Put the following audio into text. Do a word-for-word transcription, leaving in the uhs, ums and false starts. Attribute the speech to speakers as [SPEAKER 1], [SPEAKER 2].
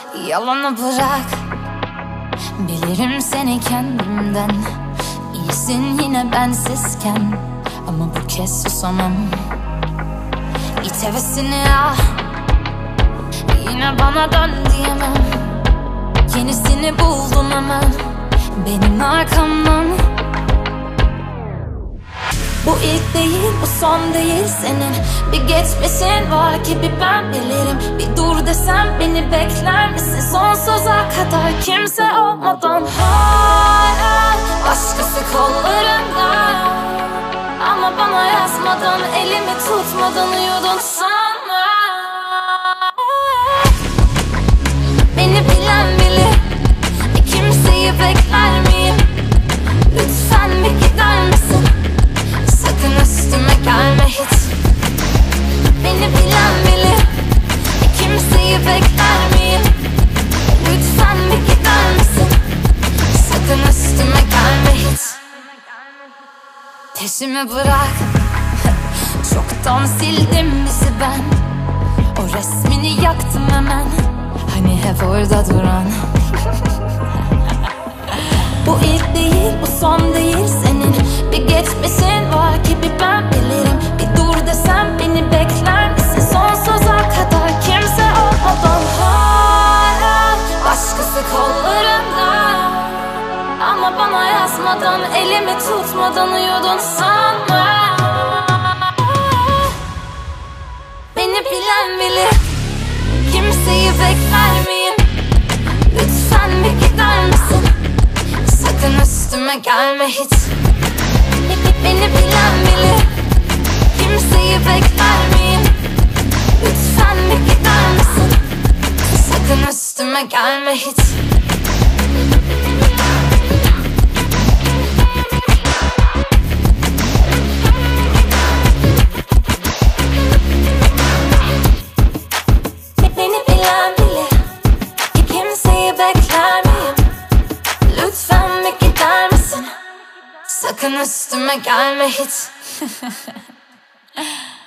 [SPEAKER 1] Yalanı bırak, bilirim seni kendimden. İyisin yine bensizken, ama bu kez susamam. Git hevesini al, yine bana dön diyemem. Yenisini buldun hemen benim arkamdan. Bu ilk değil, bu son değil senin. Bir geçmişin var gibi ben bilirim. Bir dur desem beni bekler misin? Sonsuza kadar kimse olmadan. Hala başkası kollarında, ama bana yazmadan, elimi tutmadan uyudun sana. Beni bilen bilir, kimseyi bekler miyim? Lütfen bir gider misin? Sakın üstüme gelme hiç. Beni bilen bilir, kimseyi bekler miyim? Lütfen bir gider misin? Sakın üstüme gelme hiç. Peşimi bırak, çoktan sildim bizi ben. O resmini yaktım hemen, hani hep orada duran. Bu ilk değil, bu son değil senin. Bir geçmişin var gibi ben bilirim. Bir dur desem beni bekler misin? Sonsuza kadar kimse olmadan. Hala başkası kollarında, ama bana yazmadan, elimi tutmadan uyudun sana. Beni bilen bilir, kimseyi bekler miyim? Lütfen bir gider misin? Sakın üstüme gelme hiç. Beni bilen bilir, kimseyi bekler miyim? Lütfen bir gider misin? Sakın üstüme gelme hiç. Beni bilen bilir, kimseyi bekler miyim? Lütfen bir gider misin? Sakın üstüme gelme hiç.